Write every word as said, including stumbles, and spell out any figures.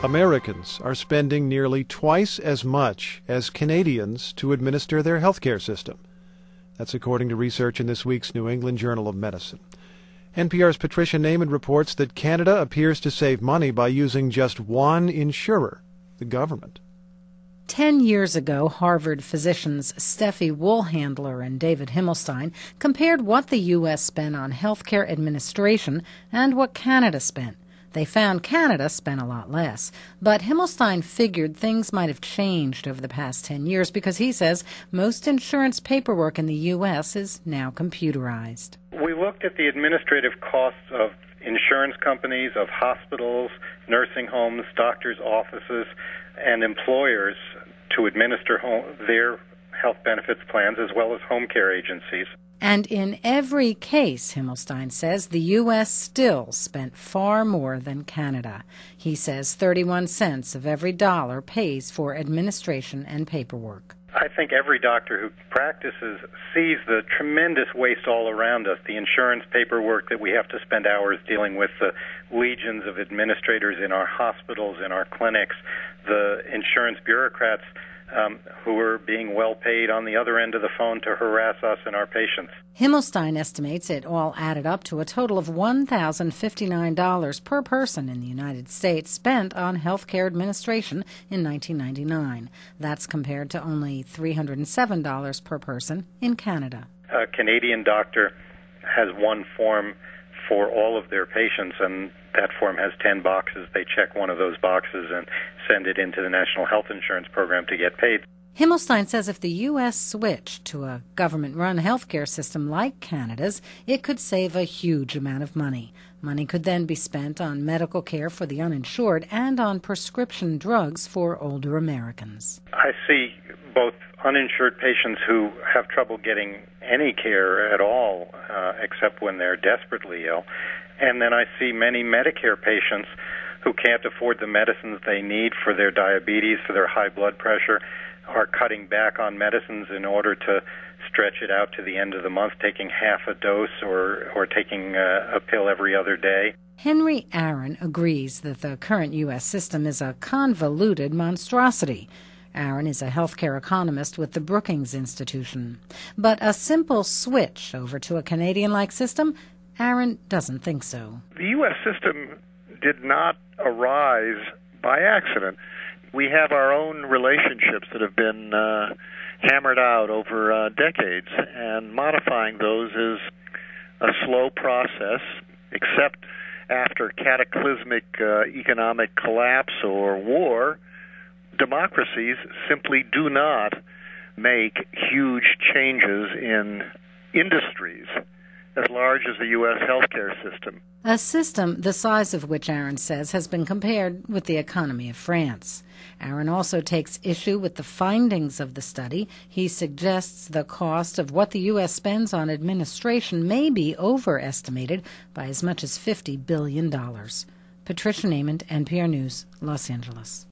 Americans are spending nearly twice as much as Canadians to administer their healthcare system. That's according to research in this week's New England Journal of Medicine. N P R's Patricia Naiman reports that Canada appears to save money by using just one insurer, the government. Ten years ago, Harvard physicians Steffi Woolhandler and David Himmelstein compared what the U S spent on healthcare administration and what Canada spent. They found Canada spent a lot less, but Himmelstein figured things might have changed over the past ten years because he says most insurance paperwork in the U S is now computerized. We looked at the administrative costs of insurance companies, of hospitals, nursing homes, doctors' offices, and employers to administer home, their health benefits plans, as well as home care agencies. And in every case, Himmelstein says, the U S still spent far more than Canada. He says thirty-one cents of every dollar pays for administration and paperwork. I think every doctor who practices sees the tremendous waste all around us, the insurance paperwork that we have to spend hours dealing with, the legions of administrators in our hospitals, in our clinics, the insurance bureaucrats Um, who are being well paid on the other end of the phone to harass us and our patients. Himmelstein estimates it all added up to a total of one thousand fifty-nine dollars per person in the United States spent on health care administration in nineteen ninety-nine. That's compared to only three hundred seven dollars per person in Canada. A Canadian doctor has one form for all of their patients, and that form has ten boxes. They check one of those boxes and send it into the National Health Insurance Program to get paid. Himmelstein says if the U S switched to a government-run healthcare system like Canada's, it could save a huge amount of money. Money could then be spent on medical care for the uninsured and on prescription drugs for older Americans. I see both uninsured patients who have trouble getting any care at all, uh, except when they're desperately ill, and then I see many Medicare patients who can't afford the medicines they need for their diabetes, for their high blood pressure, are cutting back on medicines in order to stretch it out to the end of the month, taking half a dose or, or taking a, a pill every other day. Henry Aaron agrees that the current U S system is a convoluted monstrosity. Aaron is a healthcare economist with the Brookings Institution. But a simple switch over to a Canadian-like system, Aaron doesn't think so. The U S system did not arise by accident. We have our own relationships that have been uh, hammered out over uh, decades, and modifying those is a slow process, except after cataclysmic uh, economic collapse or war. Democracies simply do not make huge changes in industries as large as the U S healthcare system. A system the size of which, Aaron says, has been compared with the economy of France. Aaron also takes issue with the findings of the study. He suggests the cost of what the U S spends on administration may be overestimated by as much as fifty billion dollars. Patricia Naiman, N P R News, Los Angeles.